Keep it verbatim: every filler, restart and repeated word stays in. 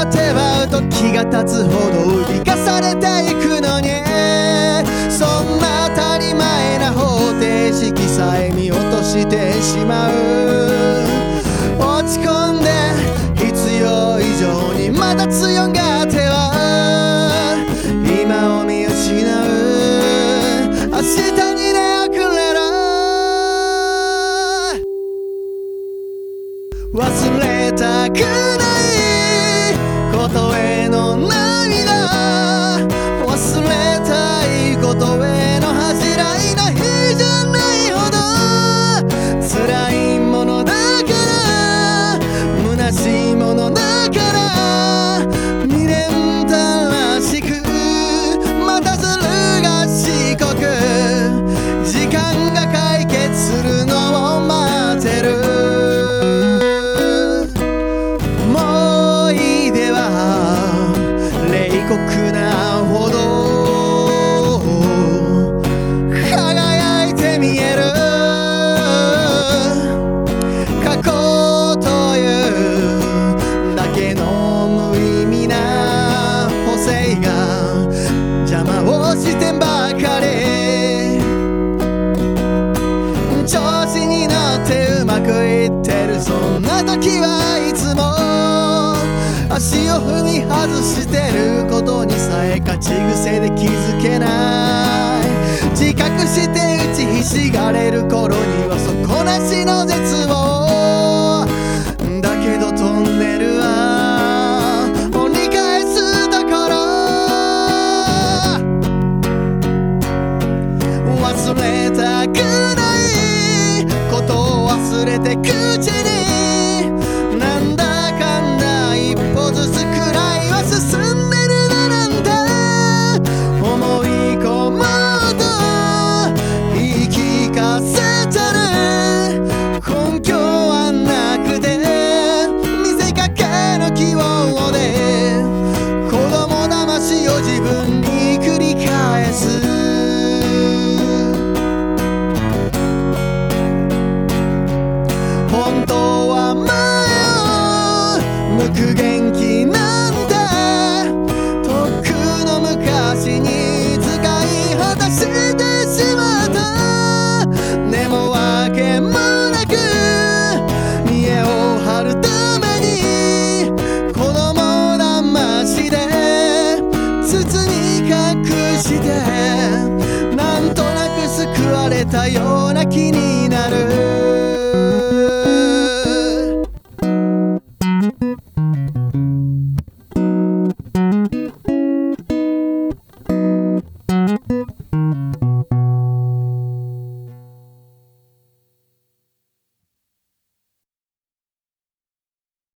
ては時が経つほど生かされていくのに、そんな当たり前な方程式さえ見落としてしまう。落ち込んで必要以上にまだ強がっては今を見失う。明日に出遅れる。忘れたくないことへの涙、忘れたいことへの恥じらいの日じゃないほど辛いものだから、虚しいものだから未練たらしくまたずる賢く時間が解決するのを待ってる。酷なほど輝いて見える。過去というだけの無意味な補正が邪魔をしてばかり、調子に乗ってうまくいってるそんな時はいつも足を踏み外してることにさえ勝ち癖で気づけない。自覚して打ちひしがれる頃には底なしの絶望だけどトンネルは折り返すところ。忘れたくないことを忘れて口になんだかんだ一歩ずつくらいは進んでるだなんて思い込もうと言い聞かせてる。根拠はなくて見せかけの器用で子供騙しを自分に繰り返す。本当は前を向く元気なんてとっくの昔に使い果たしてしまった。でもわけもなく見栄を張るために子供騙しで包み隠してなんとなく救われたような気に